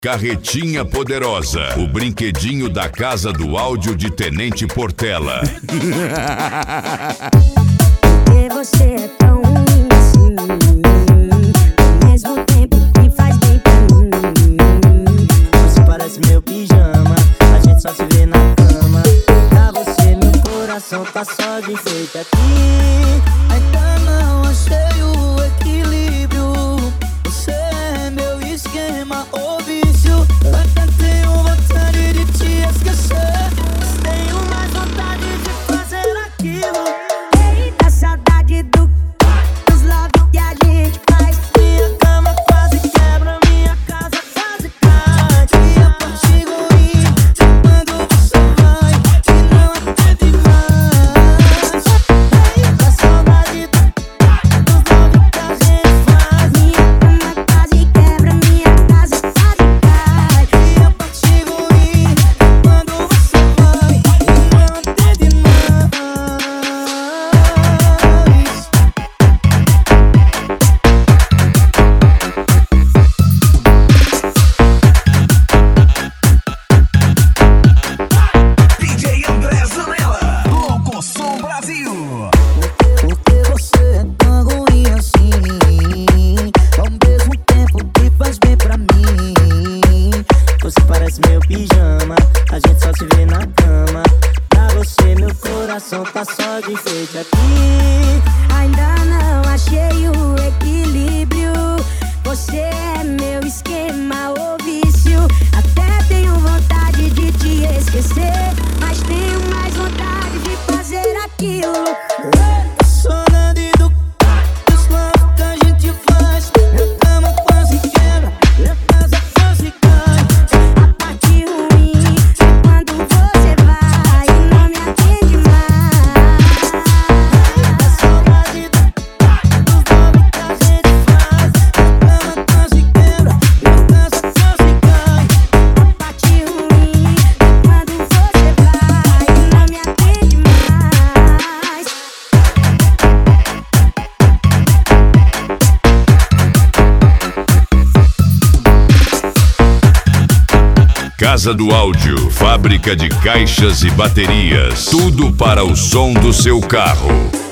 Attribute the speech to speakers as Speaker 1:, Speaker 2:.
Speaker 1: Carretinha Poderosa, o brinquedinho da Casa do Áudio de Tenente Portela.
Speaker 2: Porque você é tão ruim assim, ao mesmo tempo que faz bem pra mim.
Speaker 3: Você parece meu pijama, a gente só se vê na cama. Pra você meu coração tá só de enfeite aqui. Ainda não achei o equilíbrio. Você é meu esquema ou vício. Até tenho vontade de te esquecer, mas tenho mais vontade de fazer aquilo.
Speaker 2: Eita, saudade dos love que a gente faz.
Speaker 3: Minha cama quase quebra, minha casa quase cai. E a parte ruim de quando você vai e não atende mais. Eita, saudade dos love que a gente faz.
Speaker 2: Minha cama quase quebra, minha casa quase cai.
Speaker 3: E a parte ruim de quando você vai e não atende mais.
Speaker 4: DJ André Zanella, Louco Som Brasil.
Speaker 3: Porque você é tão ruim assim, ao mesmo tempo que faz bem pra mim. Você parece meu pijama, a gente só se vê na cama. Pra você meu coração tá só de enfeite aqui.
Speaker 2: Ainda não achei o equilíbrio. Você é meu esquema ou vício. Até tenho vontade de te esquecer, mas tenho mais vontade de fazer aquilo.
Speaker 3: Saudade dos love que a gente faz. Minha cama quase quebra, minha casa quase cai.
Speaker 2: A parte ruim é quando você vai e não me atende mais.
Speaker 3: Saudade dos love que a gente faz. Minha cama quase quebra, minha casa quase cai.
Speaker 2: A parte ruim é quando você vai e não me atende mais.
Speaker 1: Casa do Áudio, fábrica de caixas e baterias. Tudo para o som do seu carro.